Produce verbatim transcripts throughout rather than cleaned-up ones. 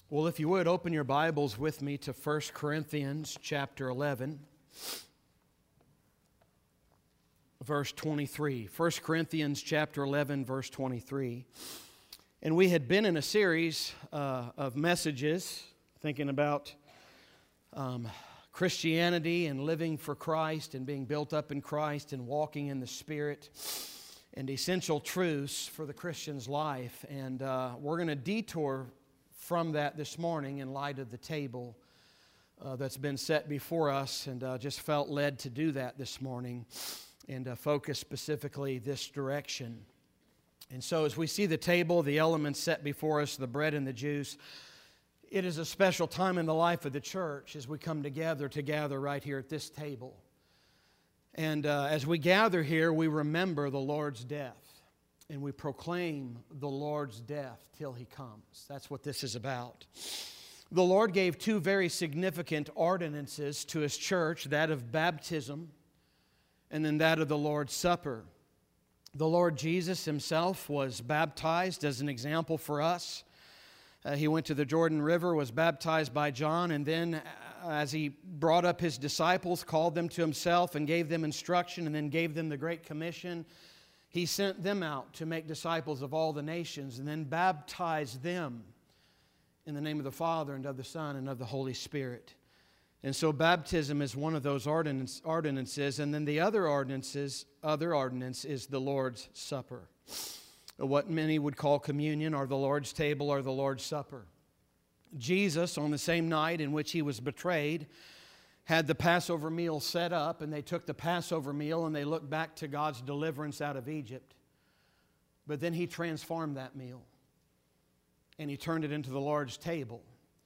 Well, if you would, open your Bibles with me to First Corinthians chapter eleven, verse twenty-three. First Corinthians chapter eleven, verse twenty-three. And we had been in a series uh, of messages thinking about um, Christianity and living for Christ and being built up in Christ and walking in the Spirit and essential truths for the Christian's life. And uh, we're going to detour from that this morning in light of the table uh, that's been set before us, and uh, just felt led to do that this morning and uh, focus specifically this direction. And so as we see the table, the elements set before us, the bread and the juice, it is a special time in the life of the church as we come together to gather right here at this table. And uh, as we gather here, we remember the Lord's death. And we proclaim the Lord's death till He comes. That's what this is about. The Lord gave two very significant ordinances to His church, that of baptism and then that of the Lord's Supper. The Lord Jesus Himself was baptized as an example for us. Uh, he went to the Jordan River, was baptized by John, and then uh, as He brought up His disciples, called them to Himself and gave them instruction and then gave them the Great Commission, He sent them out to make disciples of all the nations and then baptized them in the name of the Father and of the Son and of the Holy Spirit. And so baptism is one of those ordinance, ordinances. And then the other ordinances, other ordinance is the Lord's Supper. What many would call communion, or the Lord's table, or the Lord's Supper. Jesus, on the same night in which He was betrayed, had the Passover meal set up, and they took the Passover meal and they looked back to God's deliverance out of Egypt. But then He transformed that meal and He turned it into the Lord's table,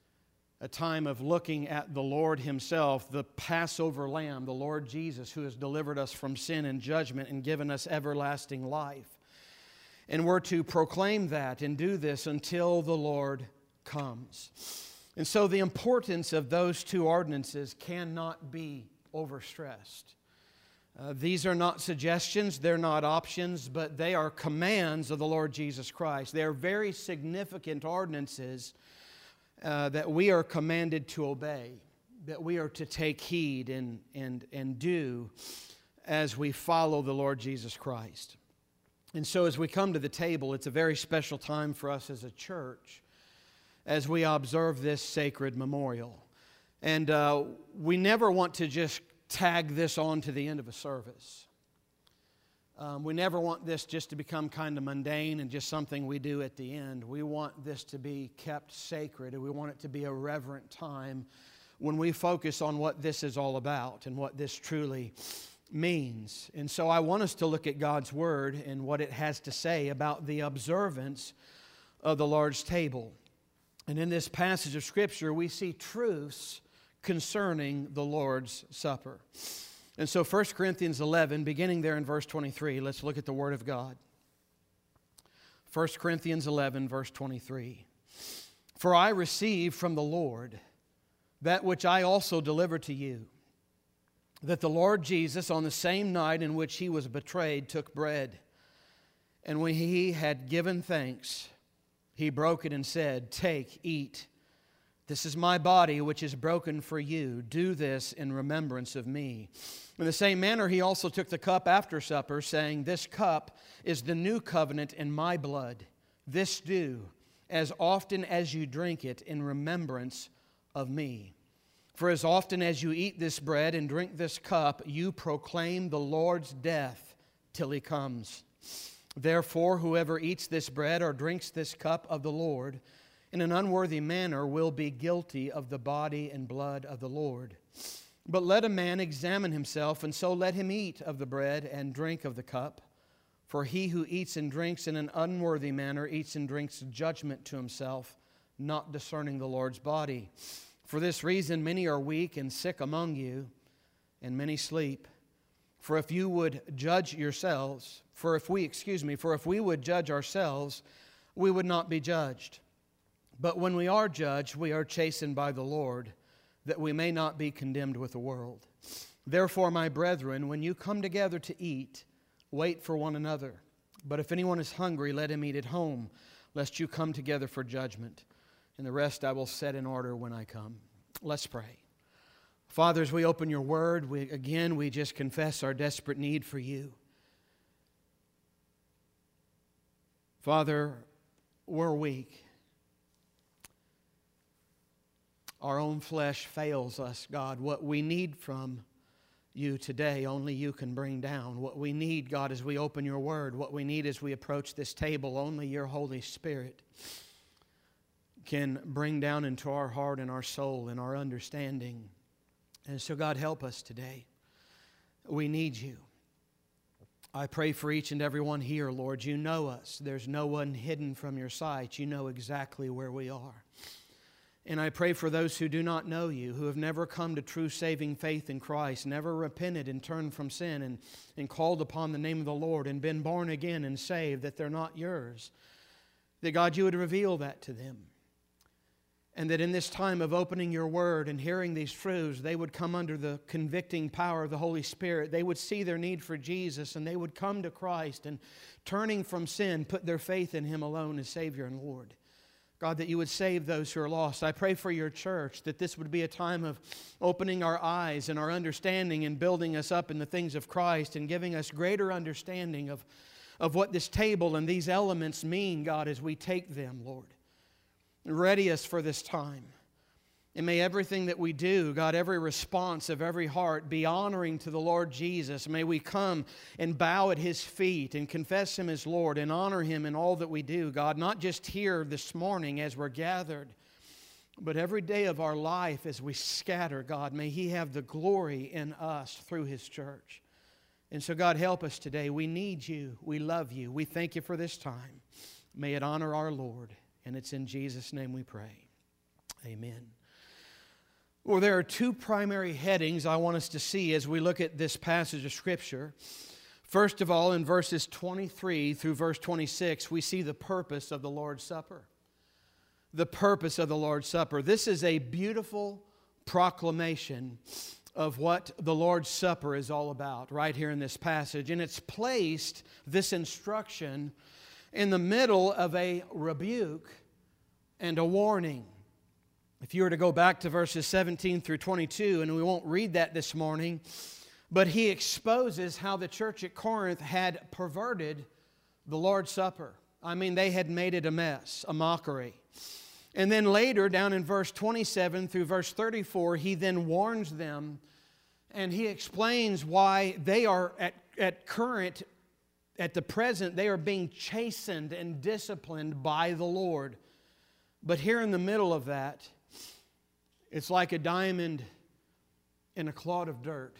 a time of looking at the Lord Himself, the Passover Lamb, the Lord Jesus, who has delivered us from sin and judgment and given us everlasting life. And we're to proclaim that and do this until the Lord comes. And so the importance of those two ordinances cannot be overstressed. Uh, these are not suggestions, they're not options, but they are commands of the Lord Jesus Christ. They are very significant ordinances uh, that we are commanded to obey, that we are to take heed and, and, and do as we follow the Lord Jesus Christ. And so as we come to the table, it's a very special time for us as a church as we observe this sacred memorial. And uh, we never want to just tag this on to the end of a service. Um, we never want this just to become kind of mundane and just something we do at the end. We want this to be kept sacred, and we want it to be a reverent time when we focus on what this is all about and what this truly means. And so I want us to look at God's Word and what it has to say about the observance of the Lord's table. And in this passage of Scripture, we see truths concerning the Lord's Supper. And so First Corinthians eleven, beginning there in verse twenty-three, let's look at the Word of God. First Corinthians eleven, verse twenty-three. For I received from the Lord that which I also delivered to you, that the Lord Jesus, on the same night in which He was betrayed, took bread. And when He had given thanks, He broke it and said, "Take, eat. This is my body, which is broken for you. Do this in remembrance of me." In the same manner, He also took the cup after supper, saying, "This cup is the new covenant in my blood. This do, as often as you drink it, in remembrance of me. For as often as you eat this bread and drink this cup, you proclaim the Lord's death till He comes. Therefore, whoever eats this bread or drinks this cup of the Lord in an unworthy manner will be guilty of the body and blood of the Lord. But let a man examine himself, and so let him eat of the bread and drink of the cup. For he who eats and drinks in an unworthy manner eats and drinks judgment to himself, not discerning the Lord's body. For this reason many are weak and sick among you, and many sleep. For if you would judge yourselves, for if we, excuse me, for if we would judge ourselves, we would not be judged. But when we are judged, we are chastened by the Lord, that we may not be condemned with the world. Therefore, my brethren, when you come together to eat, wait for one another. But if anyone is hungry, let him eat at home, lest you come together for judgment. and the rest I will set in order when I come. Let's pray. Father, as we open your word, we, again, we just confess our desperate need for you. Father, we're weak. Our own flesh fails us, God. What we need from you today, only you can bring down. What we need, God, as we open your word, what we need as we approach this table, only your Holy Spirit can bring down into our heart and our soul and our understanding. And so, God, help us today. We need you. I pray for each and every one here, Lord. You know us. There's no one hidden from your sight. You know exactly where we are. And I pray for those who do not know you, who have never come to true saving faith in Christ, never repented and turned from sin and, and called upon the name of the Lord and been born again and saved, that they're not yours. That, God, you would reveal that to them. And that in this time of opening your word and hearing these truths, they would come under the convicting power of the Holy Spirit. They would see their need for Jesus and they would come to Christ and, turning from sin, put their faith in Him alone as Savior and Lord. God, that you would save those who are lost. I pray for your church, that this would be a time of opening our eyes and our understanding and building us up in the things of Christ and giving us greater understanding of, of what this table and these elements mean, God, as we take them, Lord. Ready us for this time. And may everything that we do, God, every response of every heart be honoring to the Lord Jesus. May we come and bow at His feet and confess Him as Lord and honor Him in all that we do, God, not just here this morning as we're gathered, but every day of our life as we scatter, God. May He have the glory in us through His church. And so, God, help us today. We need you. We love you. We thank you for this time. May it honor our Lord. And it's in Jesus' name we pray. Amen. Well, there are two primary headings I want us to see as we look at this passage of Scripture. First of all, in verses twenty-three through verse twenty-six, we see the purpose of the Lord's Supper. The purpose of the Lord's Supper. This is a beautiful proclamation of what the Lord's Supper is all about, right here in this passage. And it's placed, this instruction, in the middle of a rebuke and a warning. If you were to go back to verses seventeen through twenty-two, and we won't read that this morning, but he exposes how the church at Corinth had perverted the Lord's Supper. I mean, they had made it a mess, a mockery. And then later, down in verse twenty-seven through verse thirty-four, he then warns them, and he explains why they are at, at current, at the present, they are being chastened and disciplined by the Lord. But here in the middle of that, it's like a diamond in a clod of dirt.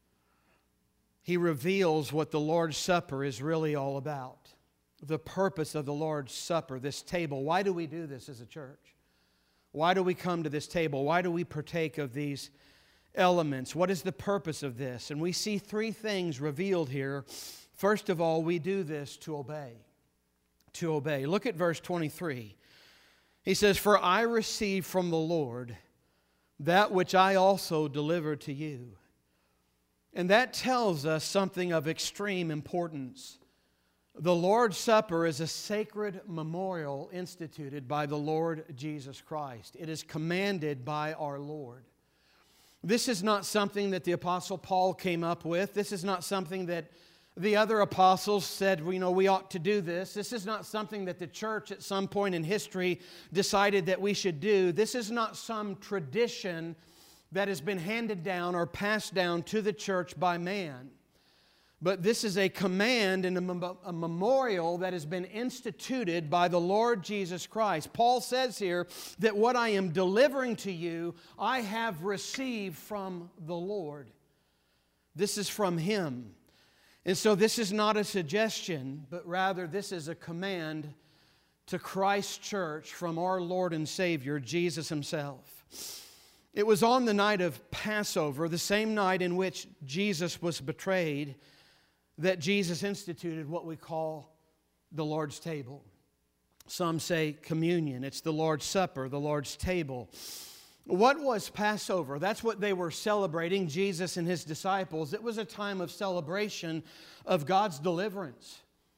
He reveals what the Lord's Supper is really all about. The purpose of the Lord's Supper, this table. Why do we do this as a church? Why do we come to this table? Why do we partake of these elements? What is the purpose of this? And we see three things revealed here. First of all, we do this to obey. To obey. Look at verse twenty-three. He says, "For I received from the Lord that which I also delivered to you." And that tells us something of extreme importance. The Lord's Supper is a sacred memorial instituted by the Lord Jesus Christ. It is commanded by our Lord. This is not something that the Apostle Paul came up with. This is not something that the other apostles said, you know, we ought to do this. This is not something that the church at some point in history decided that we should do. This is not some tradition that has been handed down or passed down to the church by man. But this is a command and a, mem- a memorial that has been instituted by the Lord Jesus Christ. Paul says here that what I am delivering to you, I have received from the Lord. This is from Him. And so this is not a suggestion, but rather this is a command to Christ's church from our Lord and Savior, Jesus Himself. It was on the night of Passover, the same night in which Jesus was betrayed, that Jesus instituted what we call the Lord's table. Some say communion. It's the Lord's Supper, the Lord's table. What was Passover? That's what they were celebrating, Jesus and His disciples. It was a time of celebration of God's deliverance.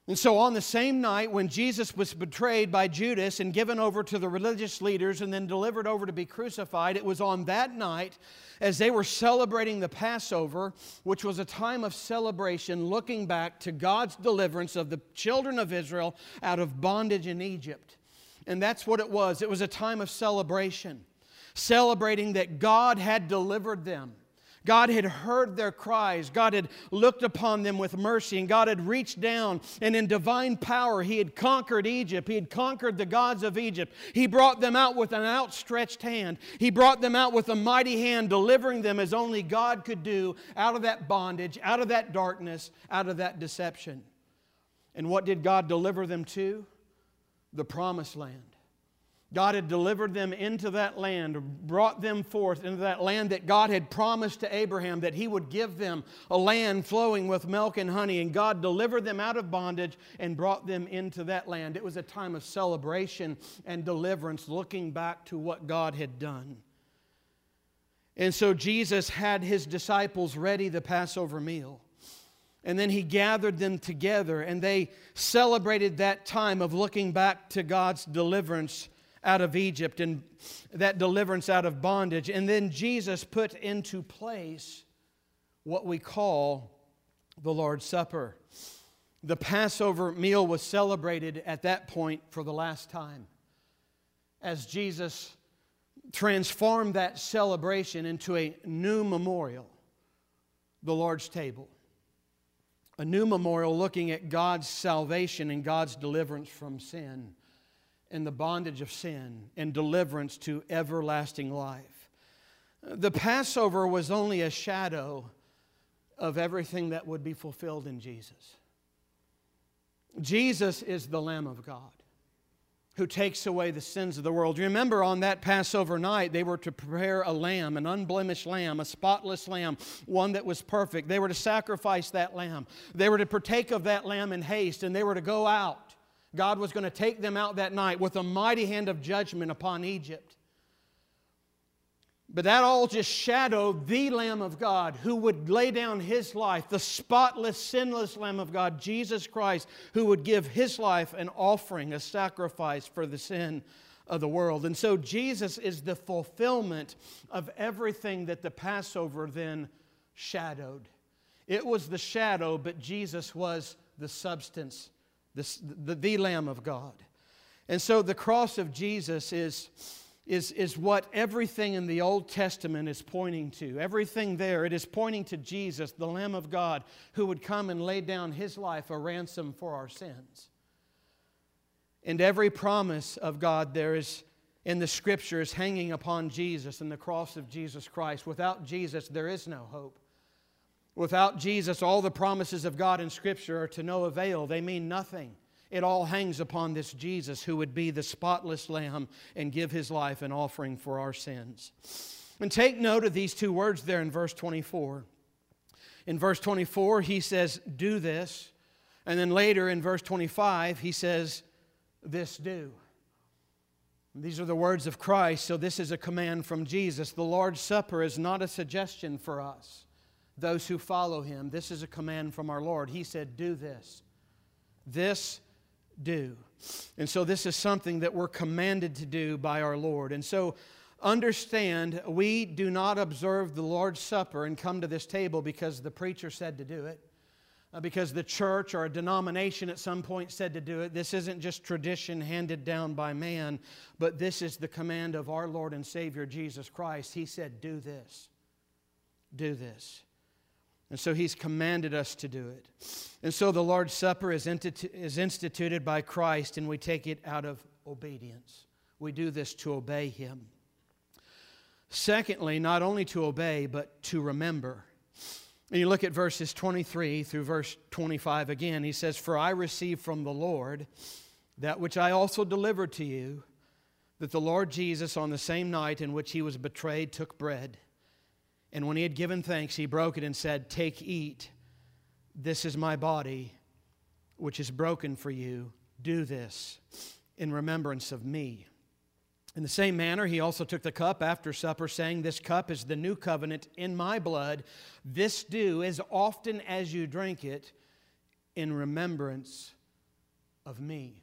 And so on the same night when Jesus was betrayed by Judas and given over to the religious leaders and then delivered over to be crucified, it was on that night as they were celebrating the Passover, which was a time of celebration looking back to God's deliverance of the children of Israel out of bondage in Egypt. And that's what it was. It was a time of celebration, celebrating that God had delivered them. God had heard their cries. God had looked upon them with mercy, and God had reached down, and in divine power He had conquered Egypt. He had conquered the gods of Egypt. He brought them out with an outstretched hand. He brought them out with a mighty hand, delivering them as only God could do out of that bondage, out of that darkness, out of that deception. And what did God deliver them to? The promised land. God had delivered them into that land, brought them forth into that land that God had promised to Abraham that He would give them a land flowing with milk and honey. And God delivered them out of bondage and brought them into that land. It was a time of celebration and deliverance, looking back to what God had done. And so Jesus had His disciples ready the Passover meal. And then He gathered them together, and they celebrated that time of looking back to God's deliverance out of Egypt and that deliverance out of bondage. And then Jesus put into place what we call the Lord's Supper. The Passover meal was celebrated at that point for the last time, as Jesus transformed that celebration into a new memorial, the Lord's table. A new memorial looking at God's salvation and God's deliverance from sin and the bondage of sin and deliverance to everlasting life. The Passover was only a shadow of everything that would be fulfilled in Jesus. Jesus is the Lamb of God who takes away the sins of the world. Remember, on that Passover night, they were to prepare a lamb, an unblemished lamb, a spotless lamb, one that was perfect. They were to sacrifice that lamb. They were to partake of that lamb in haste, and they were to go out. God was going to take them out that night with a mighty hand of judgment upon Egypt. But that all just shadowed the Lamb of God who would lay down His life, the spotless, sinless Lamb of God, Jesus Christ, who would give His life an offering, a sacrifice for the sin of the world. And so Jesus is the fulfillment of everything that the Passover then shadowed. It was the shadow, but Jesus was the substance. The, the, the Lamb of God. And so the cross of Jesus is, is, is what everything in the Old Testament is pointing to. Everything there, it is pointing to Jesus, the Lamb of God, who would come and lay down His life a ransom for our sins. And every promise of God there is in the Scriptures hanging upon Jesus and the cross of Jesus Christ. Without Jesus, there is no hope. Without Jesus, all the promises of God in Scripture are to no avail. They mean nothing. It all hangs upon this Jesus who would be the spotless Lamb and give His life an offering for our sins. And take note of these two words there in verse twenty-four. In verse twenty-four, He says, "Do this." And then later in verse twenty-five, He says, "This do." These are the words of Christ, so this is a command from Jesus. The Lord's Supper is not a suggestion for us, those who follow Him. This is a command from our Lord. He said, "Do this. This do." And so this is something that we're commanded to do by our Lord. And so understand, we do not observe the Lord's Supper and come to this table because the preacher said to do it, because the church or a denomination at some point said to do it. This isn't just tradition handed down by man, but this is the command of our Lord and Savior Jesus Christ. He said, "Do this. Do this." And so He's commanded us to do it. And so the Lord's Supper is, inti- is instituted by Christ, and we take it out of obedience. We do this to obey Him. Secondly, not only to obey, but to remember. And you look at verses twenty-three through verse twenty-five again. He says, "For I received from the Lord that which I also delivered to you, that the Lord Jesus on the same night in which He was betrayed took bread. And when He had given thanks, He broke it and said, 'Take, eat. This is my body, which is broken for you. Do this in remembrance of me.' In the same manner, He also took the cup after supper, saying, 'This cup is the new covenant in my blood. This do as often as you drink it in remembrance of me.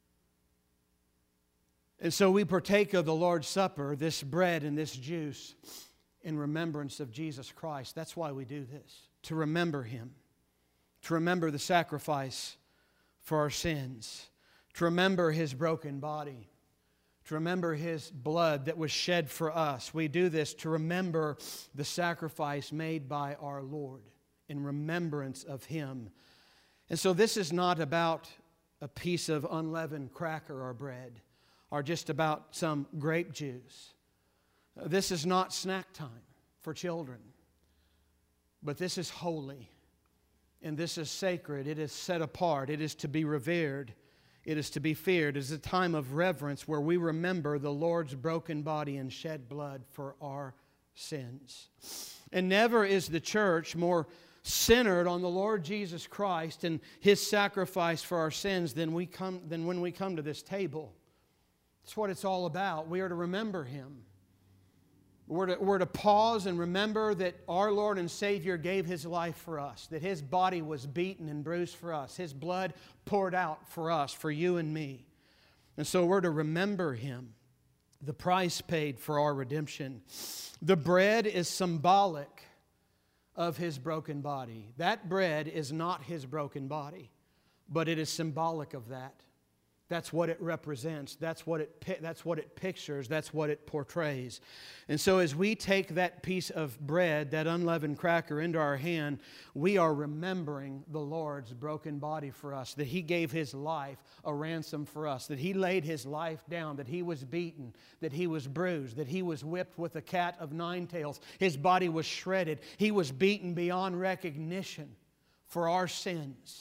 And so we partake of the Lord's Supper, this bread and this juice, in remembrance of Jesus Christ. That's why we do this, to remember Him, to remember the sacrifice for our sins, to remember His broken body, to remember His blood that was shed for us. We do this to remember the sacrifice made by our Lord, in remembrance of Him. And so this is not about a piece of unleavened cracker or bread, or just about some grape juice. This is not snack time for children, but this is holy, and this is sacred. It is set apart. It is to be revered. It is to be feared. It is a time of reverence where we remember the Lord's broken body and shed blood for our sins. And never is the church more centered on the Lord Jesus Christ and His sacrifice for our sins than we come than when we come to this table. That's what it's all about. We are to remember Him. We're to, we're to pause and remember that our Lord and Savior gave His life for us, that His body was beaten and bruised for us, His blood poured out for us, for you and me. And so we're to remember Him, the price paid for our redemption. The bread is symbolic of His broken body. That bread is not His broken body, but it is symbolic of that. That's what it represents. That's what it, that's what it pictures. That's what it portrays. And so as we take that piece of bread, that unleavened cracker, into our hand, we are remembering the Lord's broken body for us, that He gave His life a ransom for us, that He laid His life down, that He was beaten, that He was bruised, that He was whipped with a cat of nine tails. His body was shredded. He was beaten beyond recognition for our sins.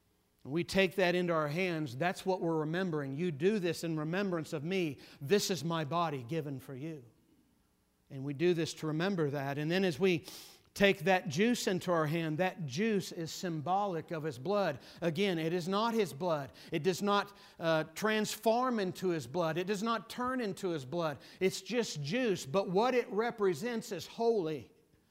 We take that into our hands. That's what we're remembering. You do this in remembrance of me. This is my body given for you. And we do this to remember that. And then as we take that juice into our hand, that juice is symbolic of His blood. Again, it is not His blood. It does not uh, transform into His blood. It does not turn into His blood. It's just juice. But what it represents is holy.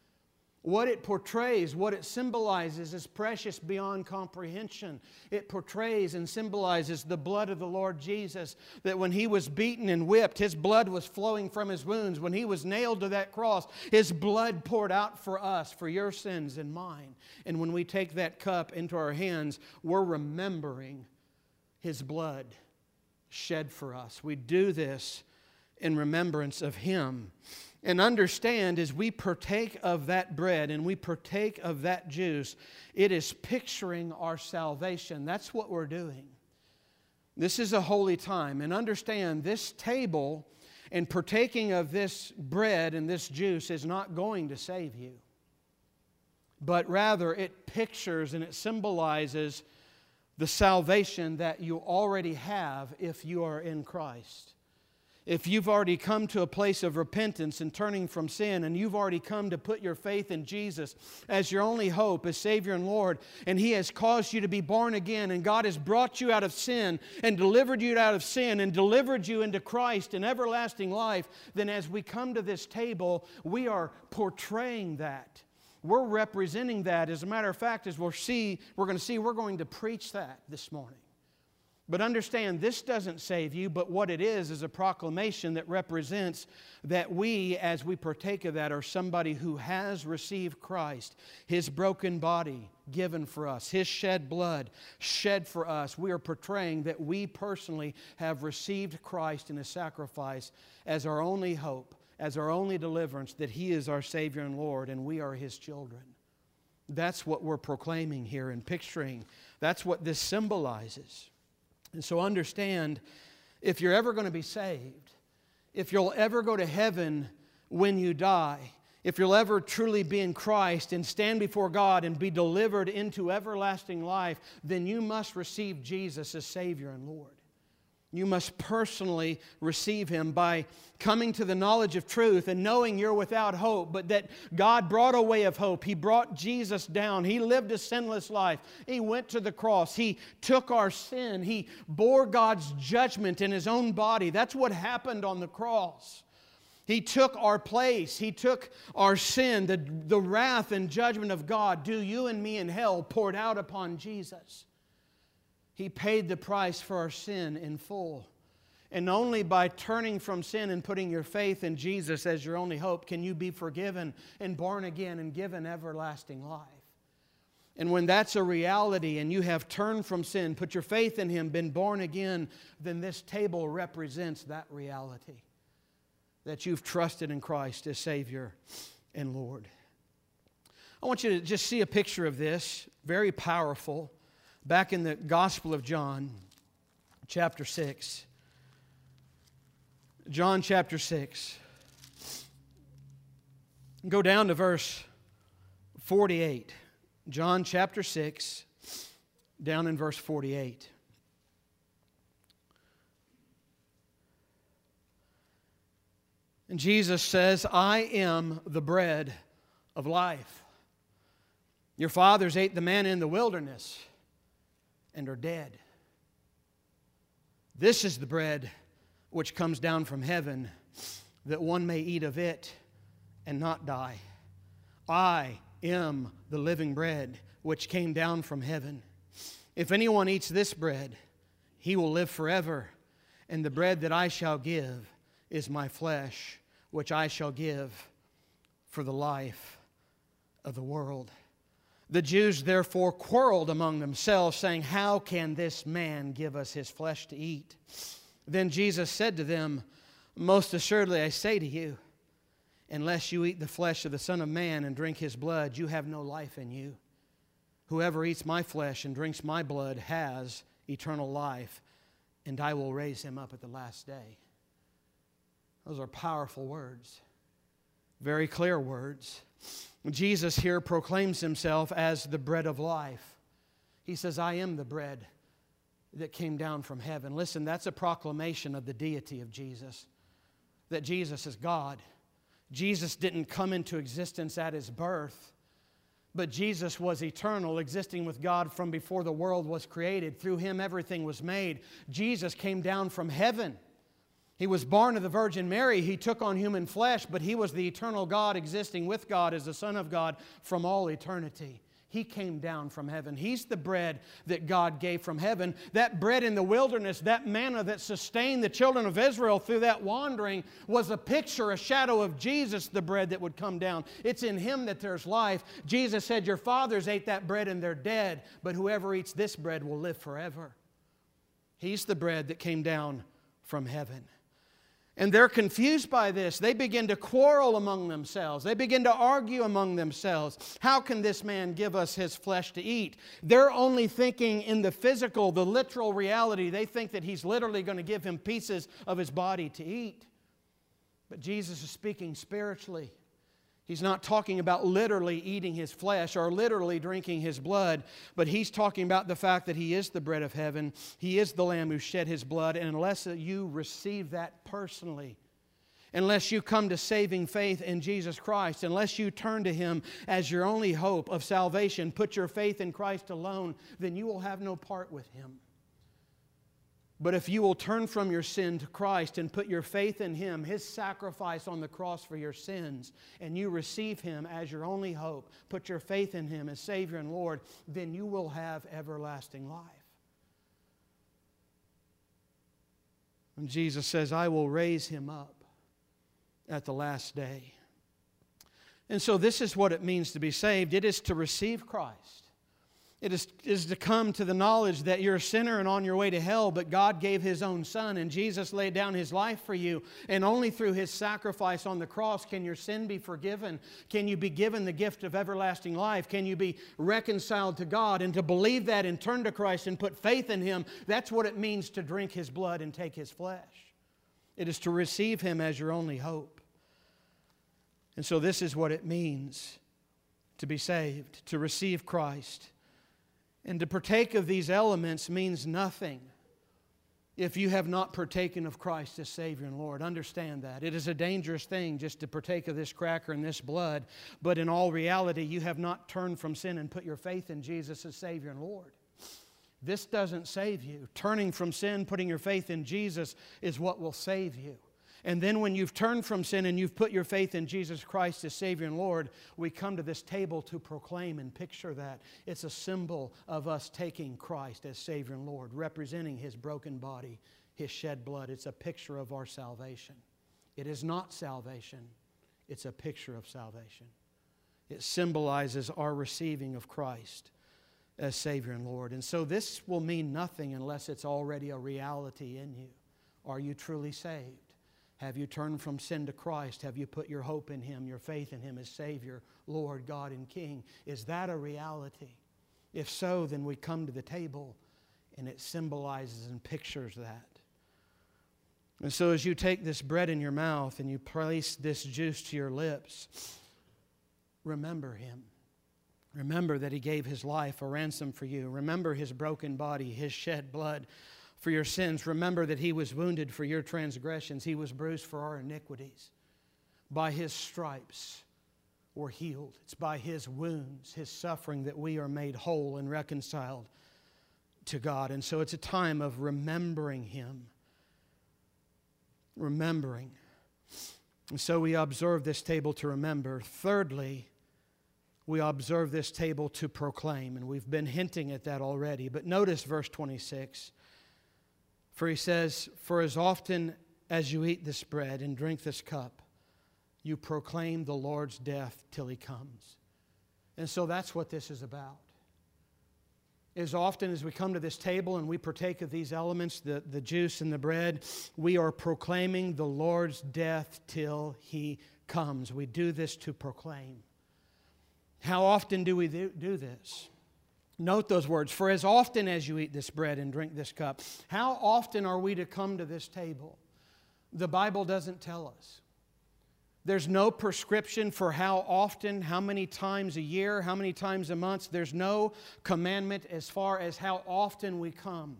What it portrays, what it symbolizes is precious beyond comprehension. It portrays and symbolizes the blood of the Lord Jesus, that when He was beaten and whipped, His blood was flowing from His wounds. When He was nailed to that cross, His blood poured out for us, for your sins and mine. And when we take that cup into our hands, we're remembering His blood shed for us. We do this in remembrance of Him. And understand, as we partake of that bread and we partake of that juice, it is picturing our salvation. That's what we're doing. This is a holy time. And understand, this table and partaking of this bread and this juice is not going to save you. But rather, it pictures and it symbolizes the salvation that you already have if you are in Christ. If you've already come to a place of repentance and turning from sin, and you've already come to put your faith in Jesus as your only hope, as Savior and Lord, and He has caused you to be born again, and God has brought you out of sin and delivered you out of sin and delivered you into Christ and everlasting life, then as we come to this table, we are portraying that. We're representing that. As a matter of fact, as we'll see, we're going to see, we're going to preach that this morning. But understand, this doesn't save you, but what it is is a proclamation that represents that we, as we partake of that, are somebody who has received Christ, His broken body given for us, His shed blood shed for us. We are portraying that we personally have received Christ in His sacrifice as our only hope, as our only deliverance, that He is our Savior and Lord, and we are His children. That's what we're proclaiming here and picturing. That's what this symbolizes. And so understand, if you're ever going to be saved, if you'll ever go to heaven when you die, if you'll ever truly be in Christ and stand before God and be delivered into everlasting life, then you must receive Jesus as Savior and Lord. You must personally receive Him by coming to the knowledge of truth and knowing you're without hope, but that God brought a way of hope. He brought Jesus down. He lived a sinless life. He went to the cross. He took our sin. He bore God's judgment in His own body. That's what happened on the cross. He took our place. He took our sin, the, the wrath and judgment of God, due you and me in hell, poured out upon Jesus. He paid the price for our sin in full. And only by turning from sin and putting your faith in Jesus as your only hope can you be forgiven and born again and given everlasting life. And when that's a reality and you have turned from sin, put your faith in Him, been born again, then this table represents that reality. That you've trusted in Christ as Savior and Lord. I want you to just see a picture of this, very powerful, back in the Gospel of John, chapter six. John chapter six. Go down to verse forty-eight. John chapter six, down in verse forty-eight. And Jesus says, I am the bread of life. Your fathers ate the manna in the wilderness and are dead. This is the bread which comes down from heaven, that one may eat of it and not die. I am the living bread which came down from heaven. If anyone eats this bread, he will live forever. And the bread that I shall give is my flesh, which I shall give for the life of the world. The Jews therefore quarreled among themselves, saying, how can this man give us his flesh to eat? Then Jesus said to them, most assuredly I say to you, unless you eat the flesh of the Son of Man and drink His blood, you have no life in you. Whoever eats my flesh and drinks my blood has eternal life, and I will raise him up at the last day. Those are powerful words, very clear words. Jesus here proclaims Himself as the bread of life. He says, I am the bread that came down from heaven. Listen, that's a proclamation of the deity of Jesus, that Jesus is God. Jesus didn't come into existence at His birth, but Jesus was eternal, existing with God from before the world was created. Through Him everything was made. Jesus came down from heaven. He was born of the Virgin Mary. He took on human flesh, but He was the eternal God existing with God as the Son of God from all eternity. He came down from heaven. He's the bread that God gave from heaven. That bread in the wilderness, that manna that sustained the children of Israel through that wandering was a picture, a shadow of Jesus, the bread that would come down. It's in Him that there's life. Jesus said, your fathers ate that bread and they're dead, but whoever eats this bread will live forever. He's the bread that came down from heaven. And they're confused by this. They begin to quarrel among themselves. They begin to argue among themselves. How can this man give us his flesh to eat? They're only thinking in the physical, the literal reality. They think that He's literally going to give him pieces of His body to eat. But Jesus is speaking spiritually. He's not talking about literally eating His flesh or literally drinking His blood, but He's talking about the fact that He is the bread of heaven. He is the Lamb who shed His blood, and unless you receive that personally, unless you come to saving faith in Jesus Christ, unless you turn to Him as your only hope of salvation, put your faith in Christ alone, then you will have no part with Him. But if you will turn from your sin to Christ and put your faith in Him, His sacrifice on the cross for your sins, and you receive Him as your only hope, put your faith in Him as Savior and Lord, then you will have everlasting life. And Jesus says, I will raise him up at the last day. And so this is what it means to be saved. It is to receive Christ. It is, is to come to the knowledge that you're a sinner and on your way to hell, but God gave His own Son, and Jesus laid down His life for you. And only through His sacrifice on the cross can your sin be forgiven. Can you be given the gift of everlasting life? Can you be reconciled to God? And to believe that and turn to Christ and put faith in Him, that's what it means to drink His blood and take His flesh. It is to receive Him as your only hope. And so this is what it means to be saved, to receive Christ. And to partake of these elements means nothing if you have not partaken of Christ as Savior and Lord. Understand that. It is a dangerous thing just to partake of this cracker and this blood, but in all reality, you have not turned from sin and put your faith in Jesus as Savior and Lord. This doesn't save you. Turning from sin, putting your faith in Jesus is what will save you. And then when you've turned from sin and you've put your faith in Jesus Christ as Savior and Lord, we come to this table to proclaim and picture that. It's a symbol of us taking Christ as Savior and Lord, representing His broken body, His shed blood. It's a picture of our salvation. It is not salvation. It's a picture of salvation. It symbolizes our receiving of Christ as Savior and Lord. And so this will mean nothing unless it's already a reality in you. Are you truly saved? Have you turned from sin to Christ? Have you put your hope in Him, your faith in Him as Savior, Lord, God, and King? Is that a reality? If so, then we come to the table and it symbolizes and pictures that. And so as you take this bread in your mouth and you place this juice to your lips, remember Him. Remember that He gave His life a ransom for you. Remember His broken body, His shed blood for your sins. Remember that He was wounded for your transgressions. He was bruised for our iniquities. By His stripes we're healed. It's by His wounds, His suffering, that we are made whole and reconciled to God. And so it's a time of remembering Him. Remembering. And so we observe this table to remember. Thirdly, we observe this table to proclaim. And we've been hinting at that already. But notice verse twenty-six. For He says, "For as often as you eat this bread and drink this cup, you proclaim the Lord's death till He comes." And so that's what this is about. As often as we come to this table and we partake of these elements, the, the juice and the bread, we are proclaiming the Lord's death till He comes. We do this to proclaim. How often do we do, do this? Note those words. For as often as you eat this bread and drink this cup. How often are we to come to this table? The Bible doesn't tell us. There's no prescription for how often, how many times a year, how many times a month. There's no commandment as far as how often we come.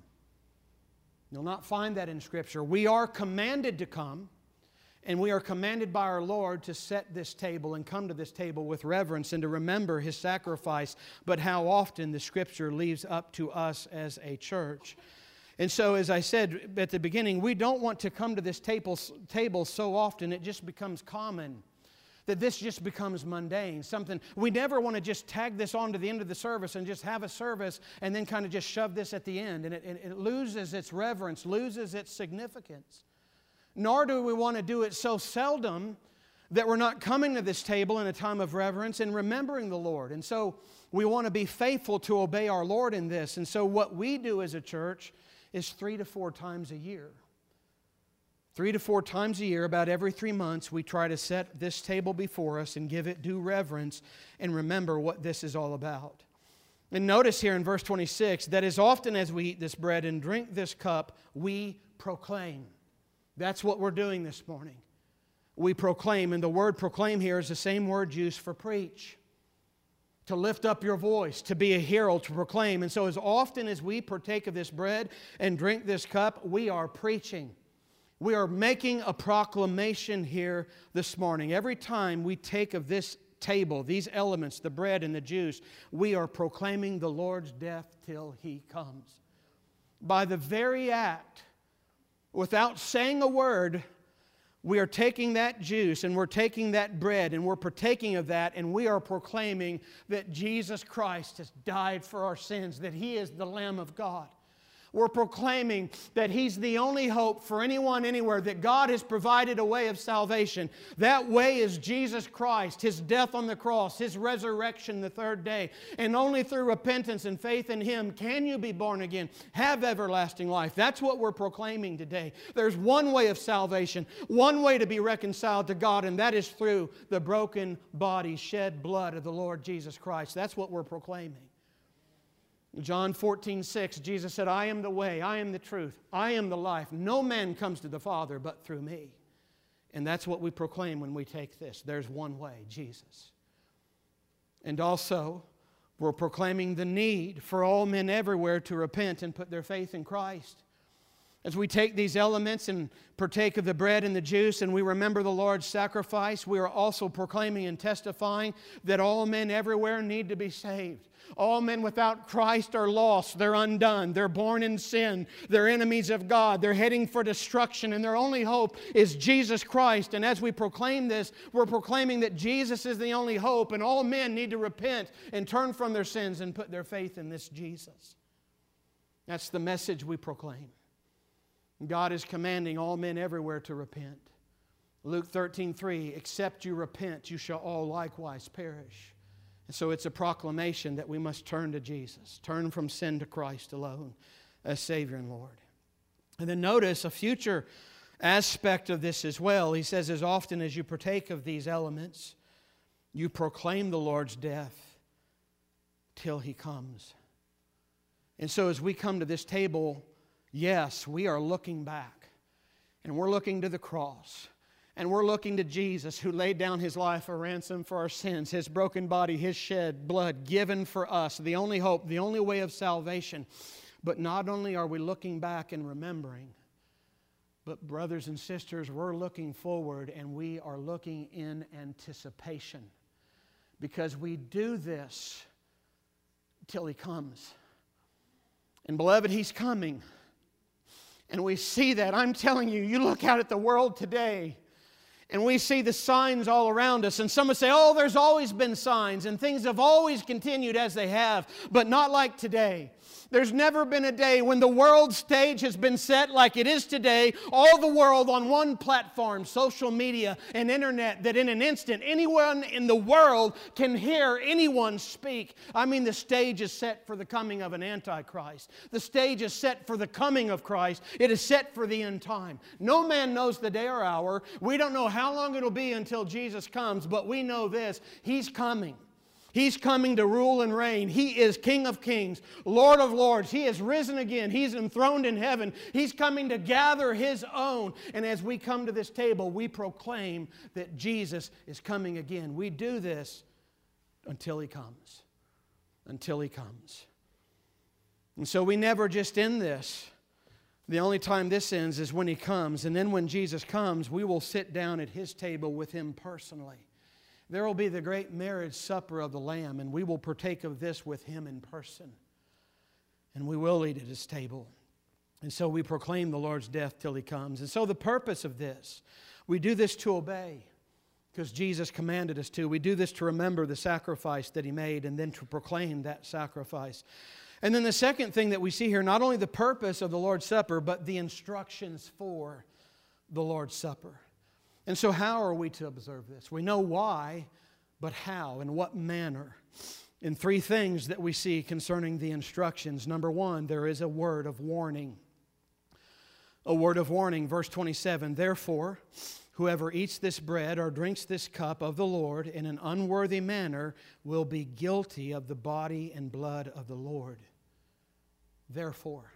You'll not find that in Scripture. We are commanded to come, and we are commanded by our Lord to set this table and come to this table with reverence and to remember His sacrifice. But how often the Scripture leaves up to us as a church. And so, as I said at the beginning, we don't want to come to this table, table so often it just becomes common, that this just becomes mundane. Something we never want to just tag this on to the end of the service and just have a service and then kind of just shove this at the end. And it, it, it loses its reverence, loses its significance. Nor do we want to do it so seldom that we're not coming to this table in a time of reverence and remembering the Lord. And so we want to be faithful to obey our Lord in this. And so what we do as a church is three to four times a year. Three to four times a year, about every three months, we try to set this table before us and give it due reverence and remember what this is all about. And notice here in verse twenty-six, that as often as we eat this bread and drink this cup, we proclaim. That's what we're doing this morning. We proclaim, and the word proclaim here is the same word used for preach. To lift up your voice, to be a herald, to proclaim. And so as often as we partake of this bread and drink this cup, we are preaching. We are making a proclamation here this morning. Every time we take of this table, these elements, the bread and the juice, we are proclaiming the Lord's death till He comes. By the very act, without saying a word, we are taking that juice and we're taking that bread and we're partaking of that, and we are proclaiming that Jesus Christ has died for our sins, that He is the Lamb of God. We're proclaiming that He's the only hope for anyone, anywhere, that God has provided a way of salvation. That way is Jesus Christ, His death on the cross, His resurrection the third day. And only through repentance and faith in Him can you be born again, have everlasting life. That's what we're proclaiming today. There's one way of salvation, one way to be reconciled to God, and that is through the broken body, shed blood of the Lord Jesus Christ. That's what we're proclaiming. John fourteen six, Jesus said, I am the way, I am the truth, I am the life. No man comes to the Father but through me. And that's what we proclaim when we take this. There's one way, Jesus. And also, we're proclaiming the need for all men everywhere to repent and put their faith in Christ. As we take these elements and partake of the bread and the juice and we remember the Lord's sacrifice, we are also proclaiming and testifying that all men everywhere need to be saved. All men without Christ are lost. They're undone. They're born in sin. They're enemies of God. They're heading for destruction, and their only hope is Jesus Christ. And as we proclaim this, we're proclaiming that Jesus is the only hope, and all men need to repent and turn from their sins and put their faith in this Jesus. That's the message we proclaim. God is commanding all men everywhere to repent. Luke thirteen three, except you repent, you shall all likewise perish. And so it's a proclamation that we must turn to Jesus, turn from sin to Christ alone as Savior and Lord. And then notice a future aspect of this as well. He says, as often as you partake of these elements, you proclaim the Lord's death till He comes. And so as we come to this table, yes, we are looking back, and we're looking to the cross. And we're looking to Jesus, who laid down His life a ransom for our sins, His broken body, His shed blood given for us, the only hope, the only way of salvation. But not only are we looking back and remembering, but brothers and sisters, we're looking forward, and we are looking in anticipation. Because we do this till He comes. And beloved, He's coming. And we see that. I'm telling you, you look out at the world today, and we see the signs all around us. And some would say, oh, there's always been signs, and things have always continued as they have, but not like today. There's never been a day when the world stage has been set like it is today, all the world on one platform, social media and internet, that in an instant anyone in the world can hear anyone speak. I mean, the stage is set for the coming of an Antichrist. The stage is set for the coming of Christ. It is set for the end time. No man knows the day or hour. We don't know how long it'll be until Jesus comes, but we know this: He's coming. He's coming to rule and reign. He is King of kings, Lord of lords. He has risen again. He's enthroned in heaven. He's coming to gather His own. And as we come to this table, we proclaim that Jesus is coming again. We do this until He comes. Until He comes. And so we never just end this. The only time this ends is when He comes. And then when Jesus comes, we will sit down at His table with Him personally. There will be the great marriage supper of the Lamb, and we will partake of this with Him in person. And we will eat at His table. And so we proclaim the Lord's death till He comes. And so the purpose of this, we do this to obey, because Jesus commanded us to. We do this to remember the sacrifice that He made, and then to proclaim that sacrifice. And then the second thing that we see here, not only the purpose of the Lord's Supper, but the instructions for the Lord's Supper. And so how are we to observe this? We know why, but how, in what manner? In three things that we see concerning the instructions. Number one, there is a word of warning. A word of warning, verse twenty-seven. Therefore, whoever eats this bread or drinks this cup of the Lord in an unworthy manner will be guilty of the body and blood of the Lord. Therefore.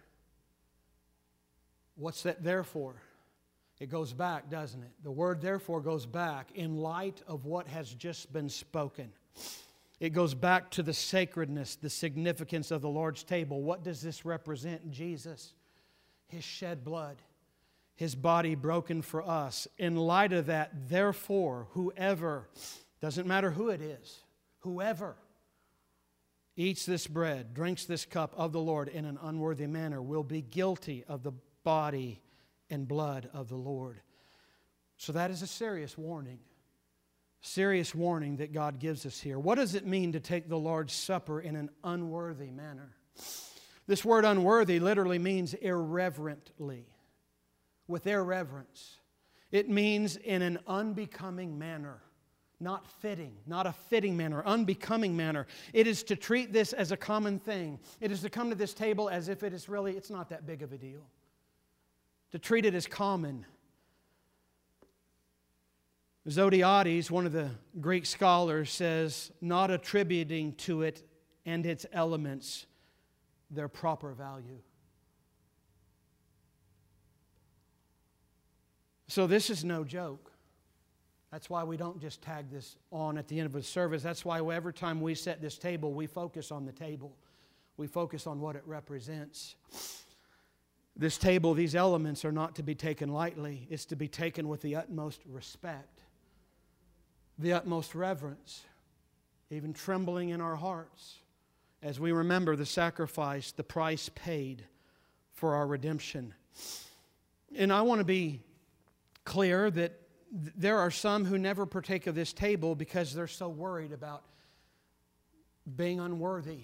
What's that therefore? It goes back, doesn't it? The word therefore goes back in light of what has just been spoken. It goes back to the sacredness, the significance of the Lord's table. What does this represent? Jesus, His shed blood, His body broken for us. In light of that, therefore, whoever, doesn't matter who it is, whoever eats this bread, drinks this cup of the Lord in an unworthy manner will be guilty of the body and blood of the Lord. So that is a serious warning. Serious warning that God gives us here. What does it mean to take the Lord's Supper in an unworthy manner? This word unworthy literally means irreverently, with irreverence. It means in an unbecoming manner, not fitting, not a fitting manner, unbecoming manner. It is to treat this as a common thing. It is to come to this table as if it is really, it's not that big of a deal. To treat it as common. Zodhiates, one of the Greek scholars, says, not attributing to it and its elements their proper value. So this is no joke. That's why we don't just tag this on at the end of a service. That's why every time we set this table, we focus on the table. We focus on what it represents. This table, these elements are not to be taken lightly. It's to be taken with the utmost respect, the utmost reverence, even trembling in our hearts as we remember the sacrifice, the price paid for our redemption. And I want to be clear that there are some who never partake of this table because they're so worried about being unworthy.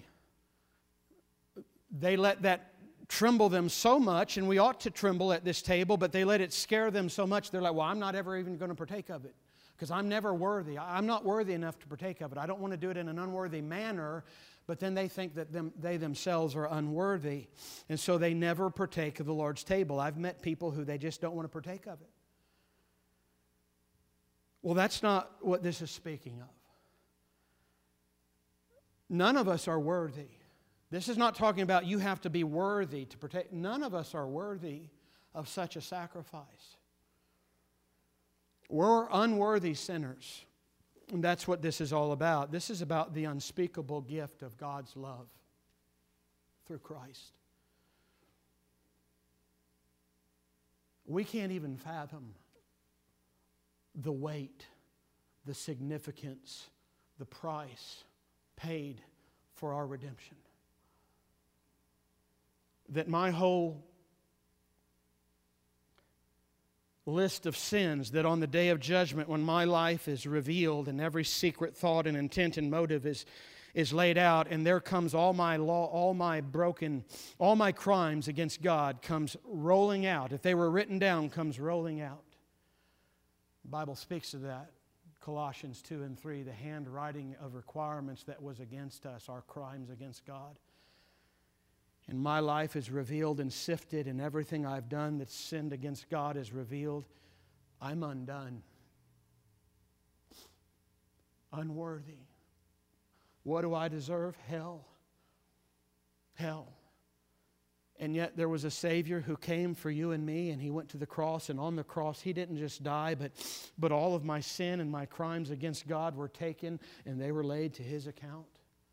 They let that tremble them so much, and we ought to tremble at this table, but they let it scare them so much, they're like, well, I'm not ever even going to partake of it because I'm never worthy. I'm not worthy enough to partake of it. I don't want to do it in an unworthy manner, but then they think that them, they themselves are unworthy, and so they never partake of the Lord's table. I've met people who they just don't want to partake of it. Well, that's not what this is speaking of. None of us are worthy. This is not talking about you have to be worthy to partake. None of us are worthy of such a sacrifice. We're unworthy sinners. And that's what this is all about. This is about the unspeakable gift of God's love through Christ. We can't even fathom the weight, the significance, the price paid for our redemption. That my whole list of sins, that on the day of judgment when my life is revealed and every secret thought and intent and motive is, is laid out, and there comes all my law, all my broken, all my crimes against God comes rolling out. If they were written down, comes rolling out. The Bible speaks of that. Colossians two and three, the handwriting of requirements that was against us, our crimes against God. And my life is revealed and sifted, and everything I've done that's sinned against God is revealed. I'm undone. Unworthy. What do I deserve? Hell. Hell. And yet there was a Savior who came for you and me, and He went to the cross, and on the cross He didn't just die, but, but all of my sin and my crimes against God were taken, and they were laid to His account.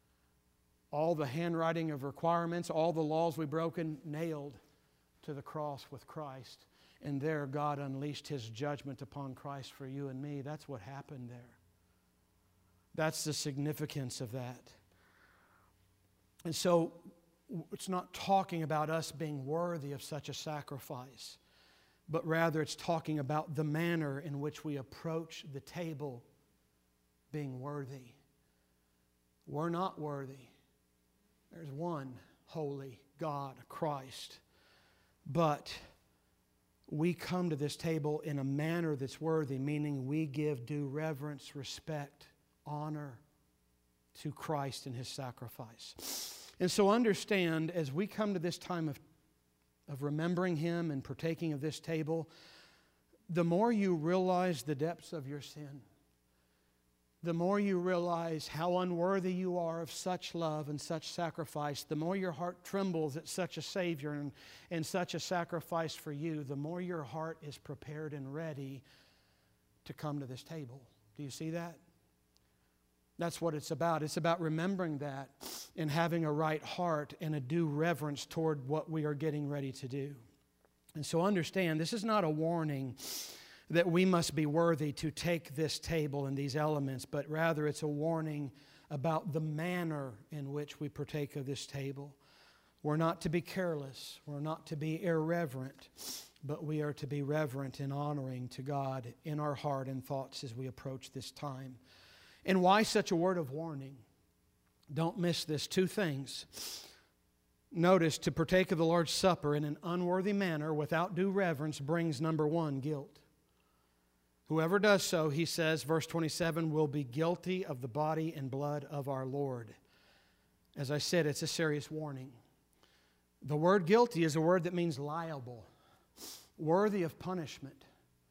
All the handwriting of requirements, all the laws we've broken, nailed to the cross with Christ. And there God unleashed His judgment upon Christ for you and me. That's what happened there. That's the significance of that. And so it's not talking about us being worthy of such a sacrifice, but rather it's talking about the manner in which we approach the table being worthy. We're not worthy. There's one holy God, Christ. But we come to this table in a manner that's worthy, meaning we give due reverence, respect, honor to Christ and His sacrifice. And so understand, as we come to this time of, of remembering Him and partaking of this table, the more you realize the depths of your sin, the more you realize how unworthy you are of such love and such sacrifice, the more your heart trembles at such a Savior and, and such a sacrifice for you, the more your heart is prepared and ready to come to this table. Do you see that? That's what it's about. It's about remembering that and having a right heart and a due reverence toward what we are getting ready to do. And so understand, this is not a warning that we must be worthy to take this table and these elements, but rather it's a warning about the manner in which we partake of this table. We're not to be careless. We're not to be irreverent, but we are to be reverent and honoring to God in our heart and thoughts as we approach this time. And why such a word of warning? Don't miss this. Two things. Notice, to partake of the Lord's Supper in an unworthy manner without due reverence brings, number one, guilt. Whoever does so, he says, verse twenty-seven, will be guilty of the body and blood of our Lord. As I said, it's a serious warning. The word guilty is a word that means liable, worthy of punishment.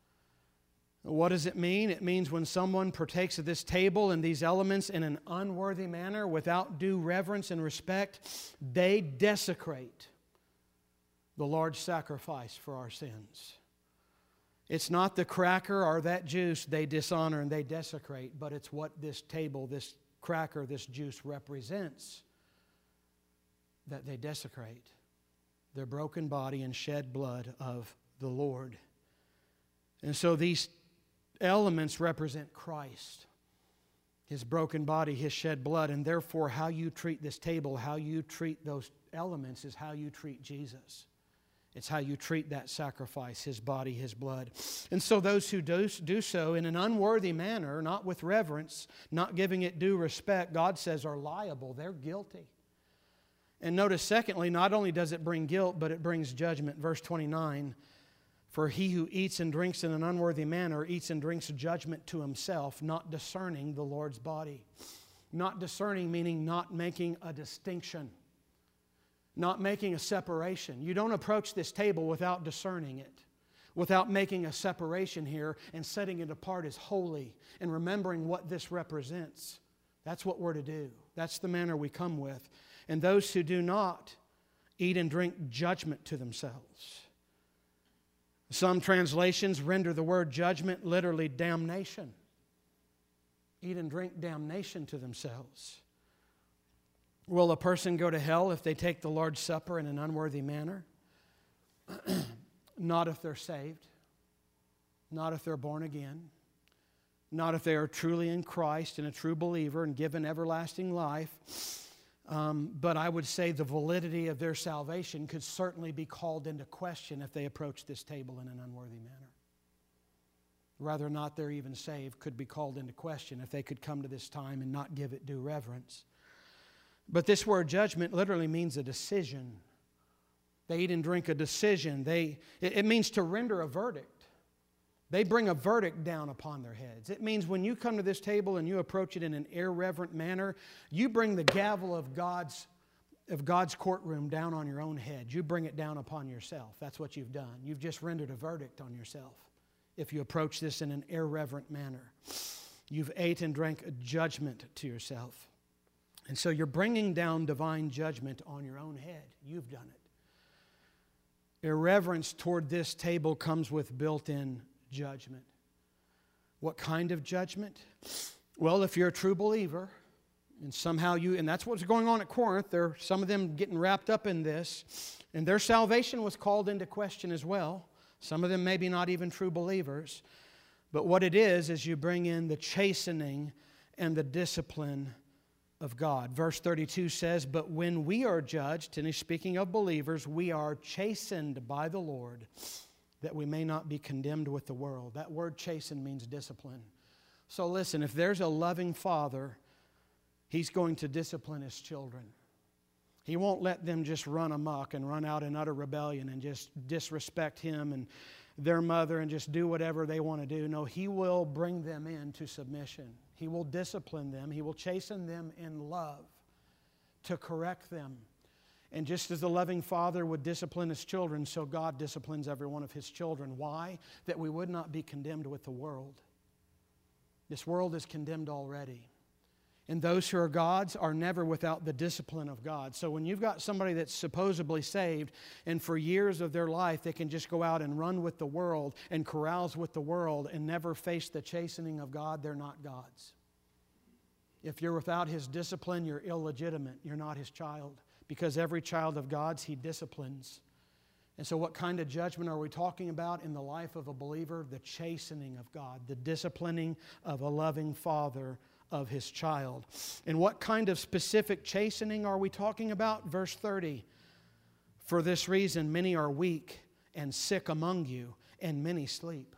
What does it mean? It means when someone partakes of this table and these elements in an unworthy manner without due reverence and respect, they desecrate the large sacrifice for our sins. It's not the cracker or that juice they dishonor and they desecrate, but it's what this table, this cracker, this juice represents that they desecrate. the broken body and shed blood of the Lord. And so these elements represent Christ, His broken body, His shed blood, and therefore how you treat this table, how you treat those elements is how you treat Jesus. It's how you treat that sacrifice, His body, His blood. And so those who do, do so in an unworthy manner, not with reverence, not giving it due respect, God says are liable. They're guilty. And notice, secondly, not only does it bring guilt, but it brings judgment. Verse twenty-nine, for he who eats and drinks in an unworthy manner eats and drinks judgment to himself, not discerning the Lord's body. Not discerning meaning not making a distinction, not making a separation. You don't approach this table without discerning it, without making a separation here and setting it apart as holy and remembering what this represents. That's what we're to do. That's the manner we come with. And those who do not eat and drink judgment to themselves. Some translations render the word judgment literally damnation. Eat and drink damnation to themselves. Will a person go to hell if they take the Lord's Supper in an unworthy manner? Not if they're saved. Not if they're born again. Not if they are truly in Christ and a true believer and given everlasting life. Um, but I would say the validity of their salvation could certainly be called into question if they approach this table in an unworthy manner. Whether or not they're even saved could be called into question if they could come to this time and not give it due reverence. But this word judgment literally means a decision. They eat and drink a decision. They, it, it means to render a verdict. They bring a verdict down upon their heads. It means when you come to this table and you approach it in an irreverent manner, you bring the gavel of God's, of God's courtroom down on your own head. You bring it down upon yourself. That's what you've done. You've just rendered a verdict on yourself if you approach this in an irreverent manner. You've ate and drank a judgment to yourself. And so you're bringing down divine judgment on your own head. You've done it. Irreverence toward this table comes with built-in judgment. What kind of judgment? Well, if you're a true believer, and somehow you, and that's what's going on at Corinth, there are some of them getting wrapped up in this, and their salvation was called into question as well. Some of them maybe not even true believers. But what it is, is you bring in the chastening and the discipline of God. Verse thirty-two says, but when we are judged, and he's speaking of believers, we are chastened by the Lord, that we may not be condemned with the world. That word chasten means discipline. So listen, if there's a loving Father, He's going to discipline His children. He won't let them just run amok and run out in utter rebellion and just disrespect Him and their mother and just do whatever they want to do. No, He will bring them into submission. He will discipline them. He will chasten them in love to correct them. And just as the loving Father would discipline His children, so God disciplines every one of His children. Why? That we would not be condemned with the world. This world is condemned already. And those who are God's are never without the discipline of God. So when you've got somebody that's supposedly saved, and for years of their life they can just go out and run with the world and carouse with the world and never face the chastening of God, they're not God's. If you're without His discipline, you're illegitimate. You're not His child. Because every child of God's He disciplines. And so what kind of judgment are we talking about in the life of a believer? The chastening of God, the disciplining of a loving Father of His child. And what kind of specific chastening are we talking about? Verse thirty, for this reason many are weak and sick among you, and many sleep.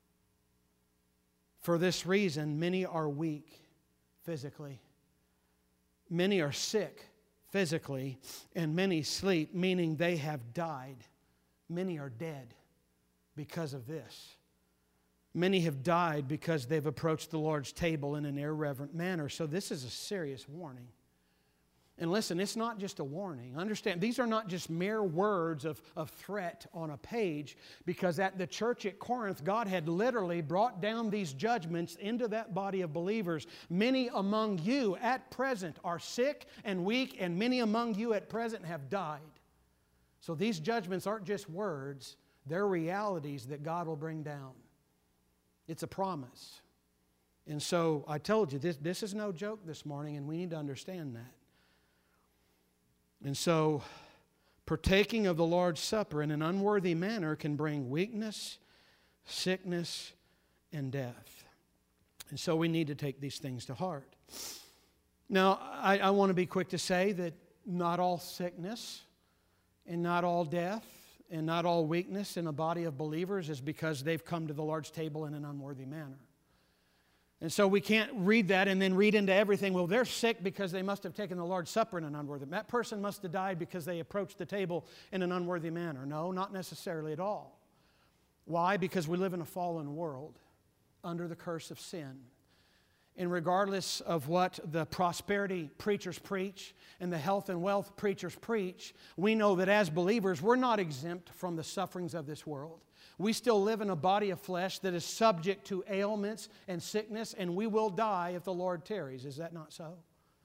For this reason many are weak physically. Many are sick physically, and many sleep, meaning they have died. Many are dead because of this. Many have died because they've approached the Lord's table in an irreverent manner. So this is a serious warning. And listen, it's not just a warning. Understand, these are not just mere words of, of threat on a page, because at the church at Corinth, God had literally brought down these judgments into that body of believers. Many among you at present are sick and weak, and many among you at present have died. So these judgments aren't just words, they're realities that God will bring down. It's a promise. And so I told you, this, this is no joke this morning, and we need to understand that. And so Partaking of the Lord's Supper in an unworthy manner can bring weakness, sickness, and death. And so we need to take these things to heart. Now, I, I want to be quick to say that not all sickness and not all death and not all weakness in a body of believers is because they've come to the Lord's table in an unworthy manner. And so we can't read that and then read into everything, well, they're sick because they must have taken the Lord's Supper in an unworthy manner. That person must have died because they approached the table in an unworthy manner. No, not necessarily at all. Why? Because we live in a fallen world under the curse of sin. And regardless of what the prosperity preachers preach and the health and wealth preachers preach, we know that as believers, we're not exempt from the sufferings of this world. We still live in a body of flesh that is subject to ailments and sickness, and we will die if the Lord tarries. Is that not so?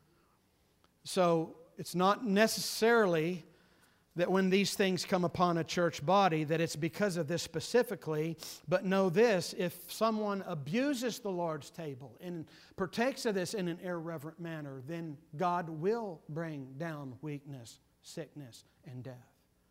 So it's not necessarily that when these things come upon a church body that it's because of this specifically, but know this, if someone abuses the Lord's table and partakes of this in an irreverent manner, then God will bring down weakness, sickness, and death.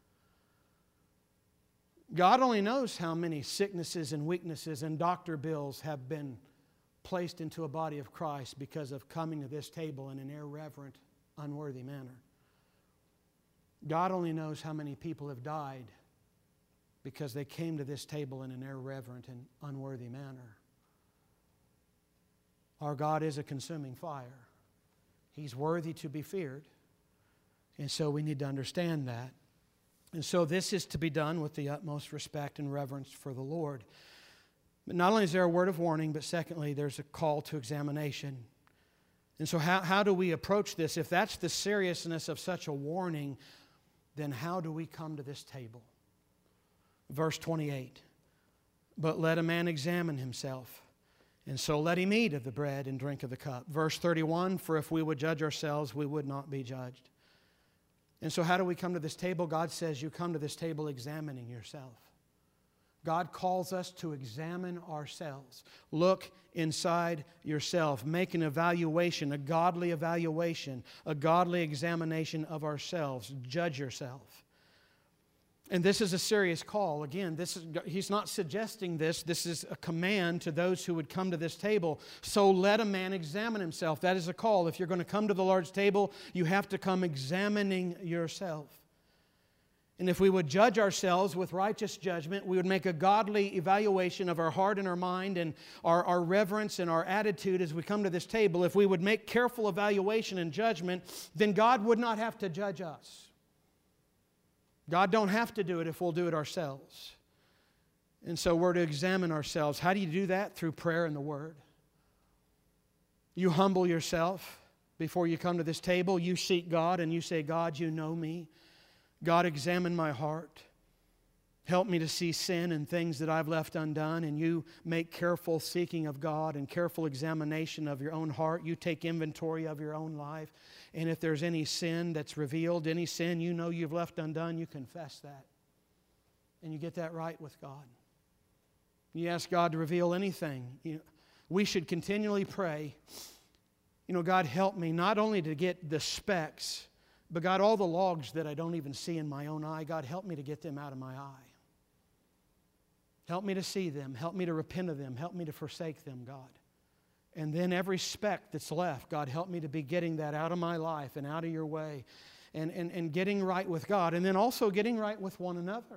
God only knows how many sicknesses and weaknesses and doctor bills have been placed into a body of Christ because of coming to this table in an irreverent, unworthy manner. God only knows how many people have died because they came to this table in an irreverent and unworthy manner. Our God is a consuming fire. He's worthy to be feared. And so we need to understand that. And so this is to be done with the utmost respect and reverence for the Lord. But not only is there a word of warning, but secondly, there's a call to examination. And so how, how do we approach this? If that's the seriousness of such a warning, then how do we come to this table? Verse twenty-eight, but let a man examine himself, and so let him eat of the bread and drink of the cup. Verse thirty-one, for if we would judge ourselves, we would not be judged. And so how do we come to this table? God says you come to this table examining yourself. God calls us to examine ourselves. Look inside yourself. Make an evaluation, a godly evaluation, a godly examination of ourselves. Judge yourself. And this is a serious call. Again, this is, he's not suggesting this. This is a command to those who would come to this table. So let a man examine himself. That is a call. If you're going to come to the Lord's table, you have to come examining yourself. And if we would judge ourselves with righteous judgment, we would make a godly evaluation of our heart and our mind and our, our reverence and our attitude as we come to this table. If we would make careful evaluation and judgment, then God would not have to judge us. God don't have to do it if we'll do it ourselves. And so we're to examine ourselves. How do you do that? Through prayer and the Word. You humble yourself before you come to this table. You seek God and you say, God, you know me. God, examine my heart. Help me to see sin and things that I've left undone. And you make careful seeking of God and careful examination of your own heart. You take inventory of your own life. And if there's any sin that's revealed, any sin you know you've left undone, you confess that. And you get that right with God. You ask God to reveal anything. You know, we should continually pray, you know, God, help me not only to get the specks, but God, all the logs that I don't even see in my own eye, God, help me to get them out of my eye. Help me to see them. Help me to repent of them. Help me to forsake them, God. And then every speck that's left, God, help me to be getting that out of my life and out of your way and, and, and getting right with God. And then also getting right with one another.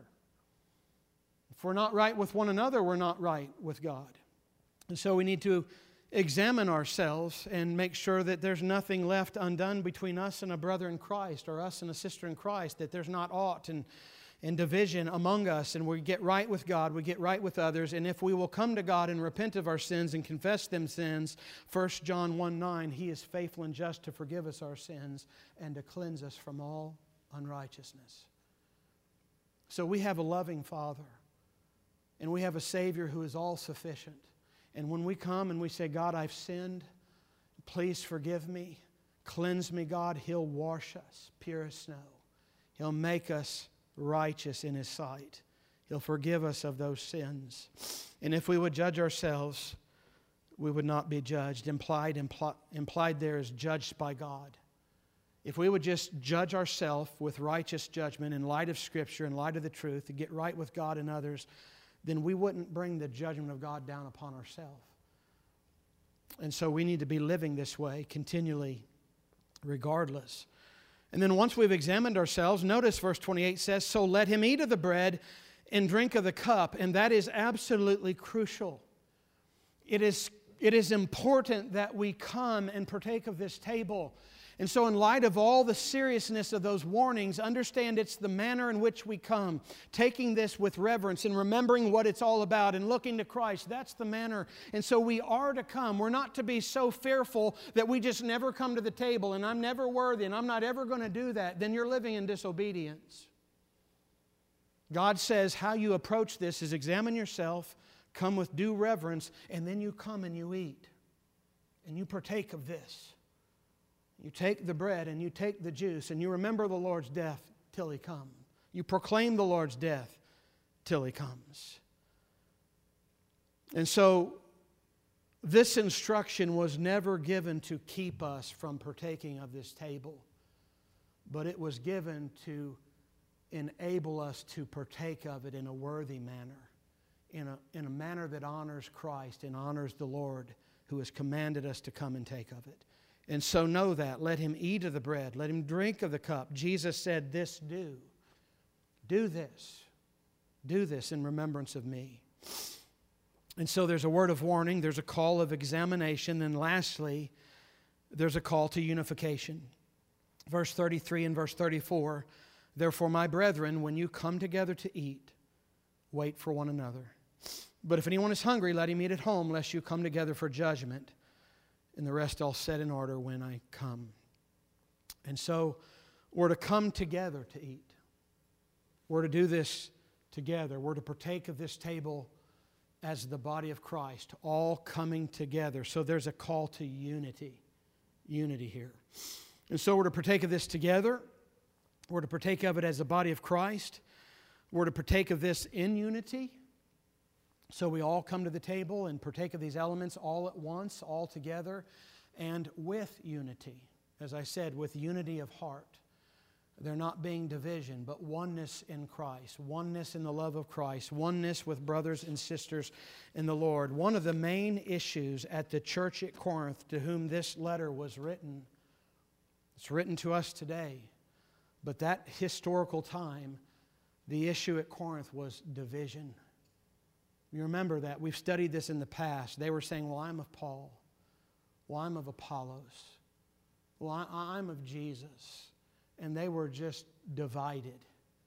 If we're not right with one another, we're not right with God. And so we need to examine ourselves and make sure that there's nothing left undone between us and a brother in Christ or us and a sister in Christ, that there's not aught and, and division among us, and we get right with God, we get right with others, and if we will come to God and repent of our sins and confess them sins, First John one nine, He is faithful and just to forgive us our sins and to cleanse us from all unrighteousness. So we have a loving Father, and we have a Savior who is all sufficient. And when we come and we say, God, I've sinned, please forgive me, cleanse me, God, He'll wash us pure as snow. He'll make us righteous in His sight. He'll forgive us of those sins. And if we would judge ourselves, we would not be judged. Implied, impli- implied there is judged by God. If we would just judge ourselves with righteous judgment in light of Scripture, in light of the truth, to get right with God and others, then we wouldn't bring the judgment of God down upon ourselves. And so we need to be living this way continually, regardless. And then once we've examined ourselves, notice verse twenty-eight says, so let him eat of the bread and drink of the cup. And that is absolutely crucial. It is, it is important that we come and partake of this table. And so in light of all the seriousness of those warnings, understand it's the manner in which we come, taking this with reverence and remembering what it's all about and looking to Christ. That's the manner. And so we are to come. We're not to be so fearful that we just never come to the table and I'm never worthy and I'm not ever going to do that. Then you're living in disobedience. God says how you approach this is examine yourself, come with due reverence, and then you come and you eat. And you partake of this. You take the bread and you take the juice and you remember the Lord's death till He comes. You proclaim the Lord's death till He comes. And so this instruction was never given to keep us from partaking of this table, but it was given to enable us to partake of it in a worthy manner, in a, in a manner that honors Christ and honors the Lord who has commanded us to come and take of it. And so know that. Let him eat of the bread. Let him drink of the cup. Jesus said, this do. Do this. Do this in remembrance of me. And so there's a word of warning. There's a call of examination. And lastly, there's a call to unification. Verse thirty-three and verse thirty-four, therefore, my brethren, when you come together to eat, wait for one another. But if anyone is hungry, let him eat at home, lest you come together for judgment. And the rest I'll set in order when I come. And so we're to come together to eat. We're to do this together. We're to partake of this table as the body of Christ, all coming together. So there's a call to unity. Unity here. And so we're to partake of this together. We're to partake of it as the body of Christ. We're to partake of this in unity. So we all come to the table and partake of these elements all at once, all together, and with unity. As I said, with unity of heart. There not being division, but oneness in Christ, oneness in the love of Christ, oneness with brothers and sisters in the Lord. One of the main issues at the church at Corinth to whom this letter was written, it's written to us today, but that historical time, the issue at Corinth was division. You remember that. We've studied this in the past. They were saying, well, I'm of Paul. Well, I'm of Apollos. Well, I, I'm of Jesus. And they were just divided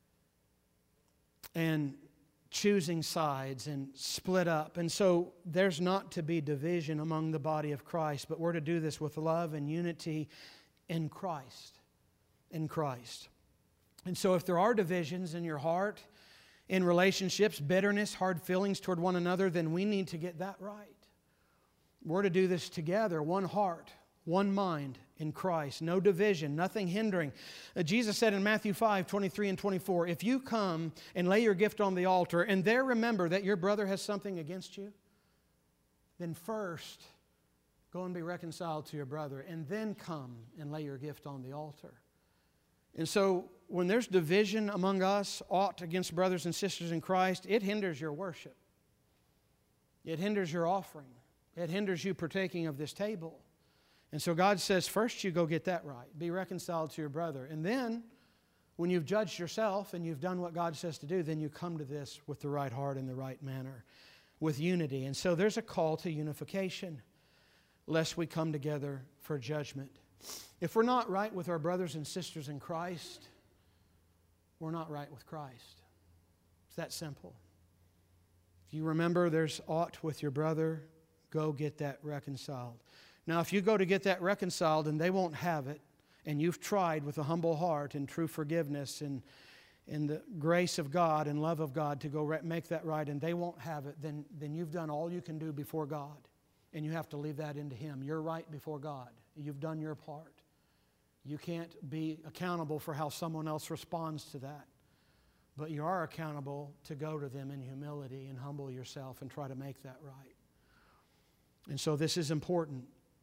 and choosing sides and split up. And so there's not to be division among the body of Christ, but we're to do this with love and unity in Christ. In Christ. And so if there are divisions in your heart, in relationships, bitterness, hard feelings toward one another, then we need to get that right. We're to do this together, one heart, one mind in Christ, no division, nothing hindering. Uh, Jesus said in Matthew five, twenty-three and twenty-four, if you come and lay your gift on the altar and there remember that your brother has something against you, then first go and be reconciled to your brother and then come and lay your gift on the altar. And so when there's division among us, aught against brothers and sisters in Christ, it hinders your worship. It hinders your offering. It hinders you partaking of this table. And so God says, first you go get that right. Be reconciled to your brother. And then, when you've judged yourself and you've done what God says to do, then you come to this with the right heart and the right manner, with unity. And so there's a call to unification, lest we come together for judgment. If we're not right with our brothers and sisters in Christ, we're not right with Christ. It's that simple. If you remember there's aught with your brother, go get that reconciled. Now, if you go to get that reconciled and they won't have it, and you've tried with a humble heart and true forgiveness and, and the grace of God and love of God to go re- make that right, and they won't have it, then, then you've done all you can do before God. And you have to leave that into Him. You're right before God. You've done your part. You can't be accountable for how someone else responds to that. But you are accountable to go to them in humility and humble yourself and try to make that right. And so this is important.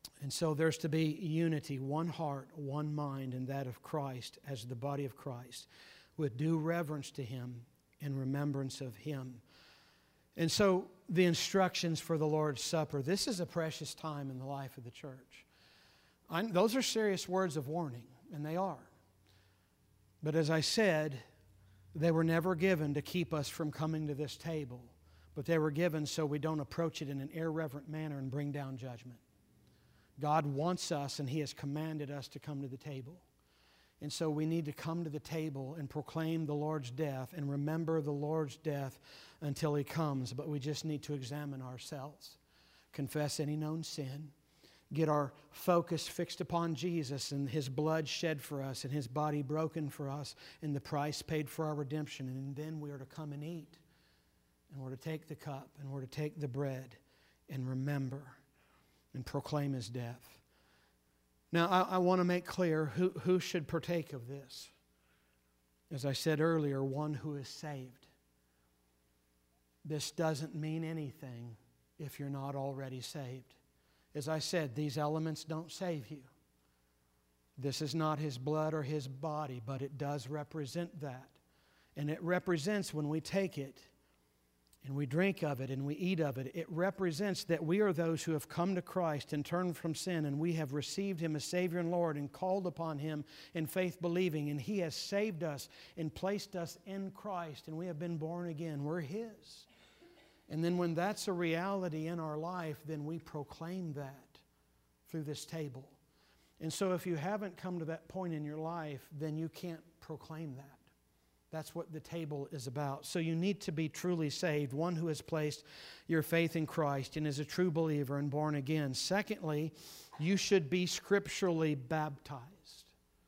And so there's to be unity, one heart, one mind, and that of Christ as the body of Christ, with due reverence to Him and remembrance of Him. And so the instructions for the Lord's Supper, this is a precious time in the life of the church. I, those are serious words of warning, and they are. But as I said, they were never given to keep us from coming to this table, but they were given so we don't approach it in an irreverent manner and bring down judgment. God wants us, and He has commanded us to come to the table. And so we need to come to the table and proclaim the Lord's death and remember the Lord's death until He comes. But we just need to examine ourselves, confess any known sin, get our focus fixed upon Jesus and His blood shed for us and His body broken for us and the price paid for our redemption. And then we are to come and eat, and we're to take the cup, and we're to take the bread and remember and proclaim His death. Now, I, I want to make clear who, who should partake of this. As I said earlier, one who is saved. This doesn't mean anything if you're not already saved. As I said, these elements don't save you. This is not His blood or His body, but it does represent that. And it represents, when we take it, and we drink of it and we eat of it, it represents that we are those who have come to Christ and turned from sin, and we have received Him as Savior and Lord and called upon Him in faith believing, and He has saved us and placed us in Christ, and we have been born again. We're His. And then when that's a reality in our life, then we proclaim that through this table. And so if you haven't come to that point in your life, then you can't proclaim that. That's what the table is about. So you need to be truly saved, one who has placed your faith in Christ and is a true believer and born again. Secondly, you should be scripturally baptized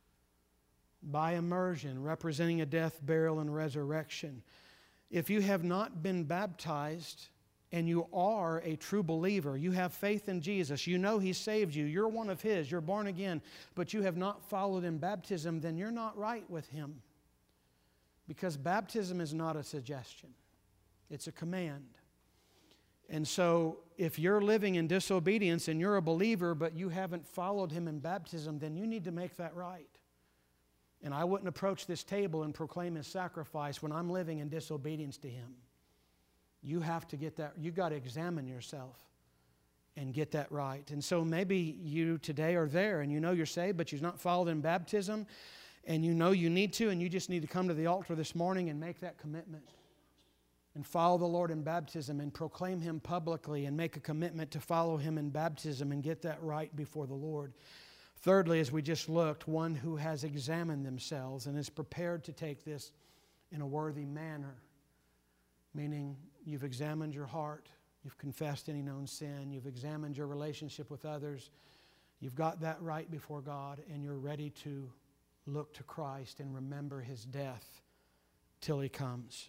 by immersion, representing a death, burial, and resurrection. If you have not been baptized and you are a true believer, you have faith in Jesus, you know He saved you, you're one of His, you're born again, but you have not followed in baptism, then you're not right with Him. Because baptism is not a suggestion. It's a command. And so if you're living in disobedience and you're a believer but you haven't followed Him in baptism, then you need to make that right. And I wouldn't approach this table and proclaim His sacrifice when I'm living in disobedience to Him. You have to get that, you've got to examine yourself and get that right. And so maybe you today are there and you know you're saved, but you've not followed in baptism, and you know you need to, and you just need to come to the altar this morning and make that commitment and follow the Lord in baptism and proclaim Him publicly and make a commitment to follow Him in baptism and get that right before the Lord. Thirdly, as we just looked, one who has examined themselves and is prepared to take this in a worthy manner, meaning you've examined your heart, you've confessed any known sin, you've examined your relationship with others, you've got that right before God, and you're ready to look to Christ and remember His death till He comes.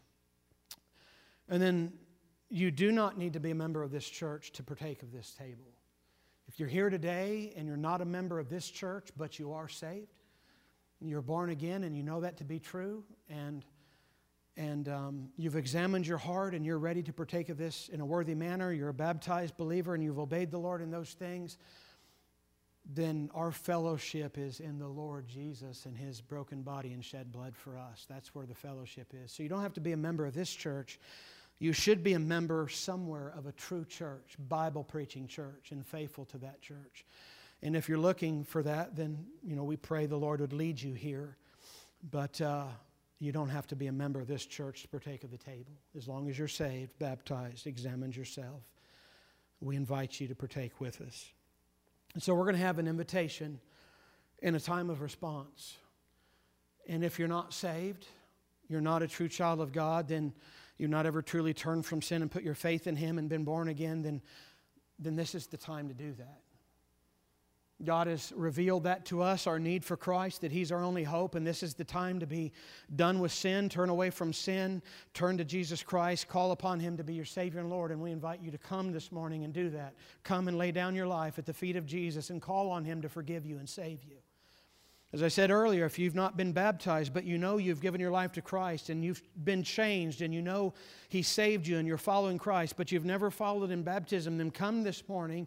And then you do not need to be a member of this church to partake of this table. If you're here today and you're not a member of this church, but you are saved, you're born again and you know that to be true, and, and um, you've examined your heart and you're ready to partake of this in a worthy manner, you're a baptized believer and you've obeyed the Lord in those things, then our fellowship is in the Lord Jesus and His broken body and shed blood for us. That's where the fellowship is. So you don't have to be a member of this church. You should be a member somewhere of a true church, Bible-preaching church, and faithful to that church. And if you're looking for that, then, you know, we pray the Lord would lead you here. But uh, you don't have to be a member of this church to partake of the table. As long as you're saved, baptized, examined yourself, we invite you to partake with us. And so we're going to have an invitation in a time of response. And if you're not saved, you're not a true child of God, then you've not ever truly turned from sin and put your faith in Him and been born again, then, then this is the time to do that. God has revealed that to us, our need for Christ, that He's our only hope, and this is the time to be done with sin, turn away from sin, turn to Jesus Christ, call upon Him to be your Savior and Lord, and we invite you to come this morning and do that. Come and lay down your life at the feet of Jesus and call on Him to forgive you and save you. As I said earlier, if you've not been baptized, but you know you've given your life to Christ and you've been changed and you know He saved you and you're following Christ, but you've never followed in baptism, then come this morning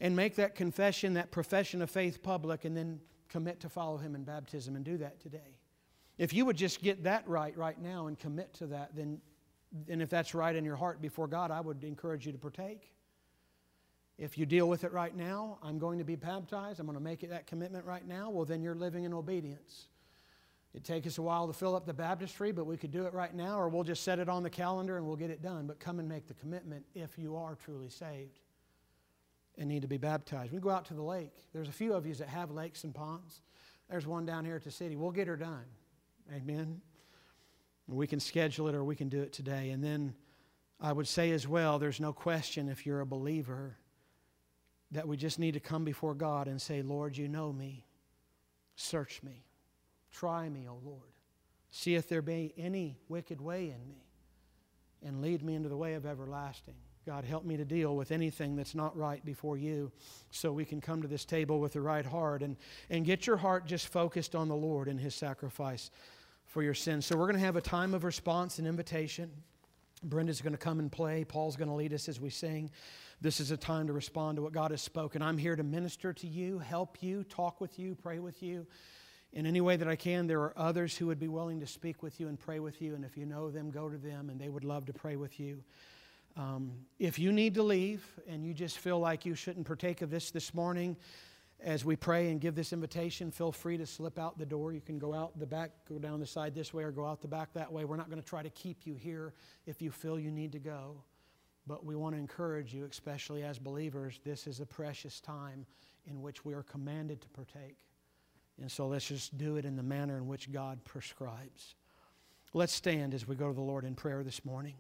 and make that confession, that profession of faith public, and then commit to follow Him in baptism, and do that today. If you would just get that right right now and commit to that, then, and if that's right in your heart before God, I would encourage you to partake. If you deal with it right now, I'm going to be baptized, I'm going to make it that commitment right now, well then you're living in obedience. It'd take us a while to fill up the baptistry, but we could do it right now, or we'll just set it on the calendar and we'll get it done. But come and make the commitment if you are truly saved and need to be baptized. We go out to the lake. There's a few of you that have lakes and ponds. There's one down here at the city. We'll get her done. Amen. We can schedule it or we can do it today. And then I would say as well, there's no question if you're a believer that we just need to come before God and say, Lord, you know me. Search me. Try me, O Lord. See if there be any wicked way in me and lead me into the way of everlasting. God, help me to deal with anything that's not right before you so we can come to this table with the right heart and, and get your heart just focused on the Lord and His sacrifice for your sins. So we're going to have a time of response and invitation. Brenda's going to come and play. Paul's going to lead us as we sing. This is a time to respond to what God has spoken. I'm here to minister to you, help you, talk with you, pray with you. In any way that I can, there are others who would be willing to speak with you and pray with you. And if you know them, go to them and they would love to pray with you. Um, if you need to leave and you just feel like you shouldn't partake of this this morning, as we pray and give this invitation, feel free to slip out the door. You can go out the back, go down the side this way, or go out the back that way. We're not going to try to keep you here if you feel you need to go. But we want to encourage you, especially as believers, this is a precious time in which we are commanded to partake. And so let's just do it in the manner in which God prescribes. Let's stand as we go to the Lord in prayer this morning.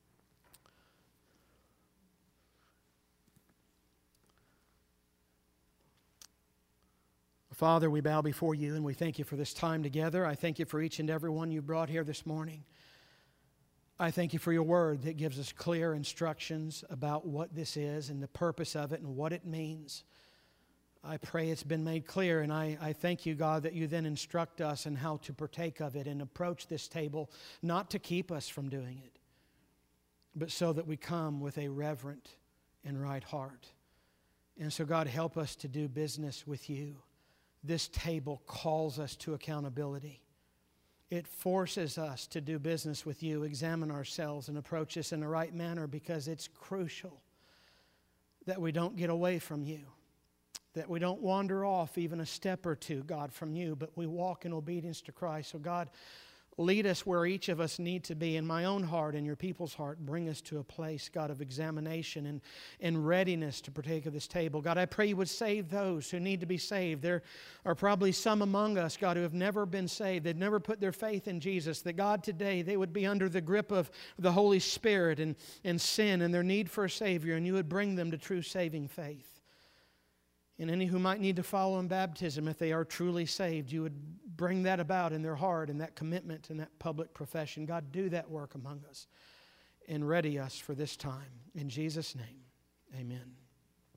Father, we bow before you and we thank you for this time together. I thank you for each and every one you brought here this morning. I thank you for your word that gives us clear instructions about what this is and the purpose of it and what it means. I pray it's been made clear, and I, I thank you, God, that you then instruct us in how to partake of it and approach this table, not to keep us from doing it, but so that we come with a reverent and right heart. And so, God, help us to do business with you. This table calls us to accountability. It forces us to do business with you, examine ourselves, and approach this in the right manner, because it's crucial that we don't get away from you, that we don't wander off even a step or two, God, from you, but we walk in obedience to Christ. So, God, lead us where each of us need to be in my own heart and your people's heart. Bring us to a place, God, of examination and, and readiness to partake of this table. God, I pray you would save those who need to be saved. There are probably some among us, God, who have never been saved. They've never put their faith in Jesus. That, God, today they would be under the grip of the Holy Spirit and, and sin and their need for a Savior, and you would bring them to true saving faith. And any who might need to follow in baptism, if they are truly saved, you would bring that about in their heart and that commitment and that public profession. God, do that work among us and ready us for this time. In Jesus' name, amen.